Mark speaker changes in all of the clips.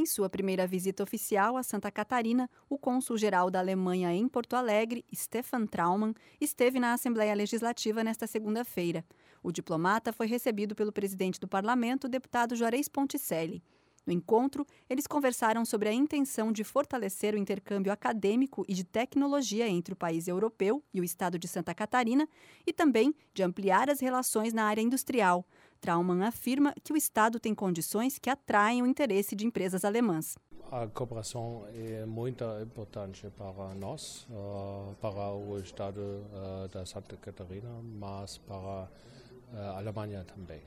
Speaker 1: sua primeira visita oficial a Santa Catarina, o cônsul-geral da Alemanha em Porto Alegre, Stefan Traumann, esteve na Assembleia Legislativa nesta segunda-feira. O diplomata foi recebido pelo presidente do Parlamento, o deputado Juarez Ponticelli. No encontro, eles conversaram sobre a intenção de fortalecer o intercâmbio acadêmico e de tecnologia entre o país europeu e o estado de Santa Catarina e também de ampliar as relações na área industrial. Traumann afirma que o estado tem condições que atraem o interesse de empresas alemãs.
Speaker 2: A cooperação é muito importante para nós, para o estado da Santa Catarina, mas para a Alemanha também.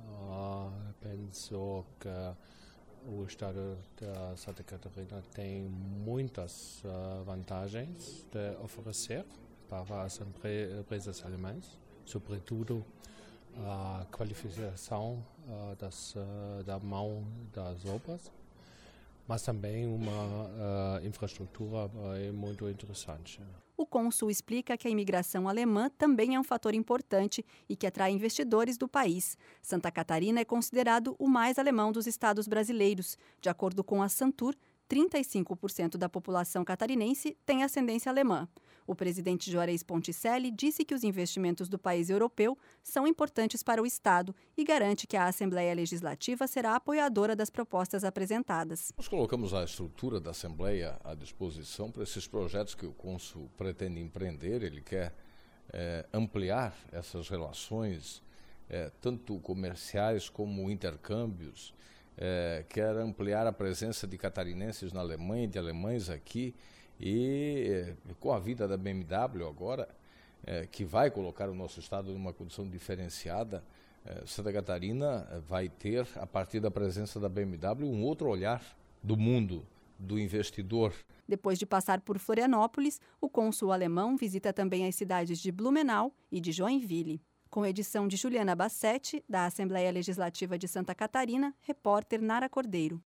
Speaker 2: Penso que o estado da Santa Catarina tem muitas vantagens de oferecer para as empresas alemãs, sobretudo a qualificação da mão das obras, mas também uma infraestrutura muito interessante.
Speaker 1: O cônsul explica que a imigração alemã também é um fator importante e que atrai investidores do país. Santa Catarina é considerado o mais alemão dos estados brasileiros. De acordo com a Santur, 35% da população catarinense tem ascendência alemã. O presidente Juarez Ponticelli disse que os investimentos do país europeu são importantes para o estado e garante que a Assembleia Legislativa será apoiadora das propostas apresentadas.
Speaker 3: Nós colocamos a estrutura da Assembleia à disposição para esses projetos que o cônsul pretende empreender. Ele quer ampliar essas relações, tanto comerciais como intercâmbios, quer ampliar a presença de catarinenses na Alemanha, de alemães aqui, e com a vinda da BMW agora, que vai colocar o nosso estado numa condição diferenciada, Santa Catarina vai ter, a partir da presença da BMW, um outro olhar do mundo, do investidor.
Speaker 1: Depois de passar por Florianópolis, o cônsul alemão visita também as cidades de Blumenau e de Joinville. Com edição de Juliana Bassetti, da Assembleia Legislativa de Santa Catarina, repórter Nara Cordeiro.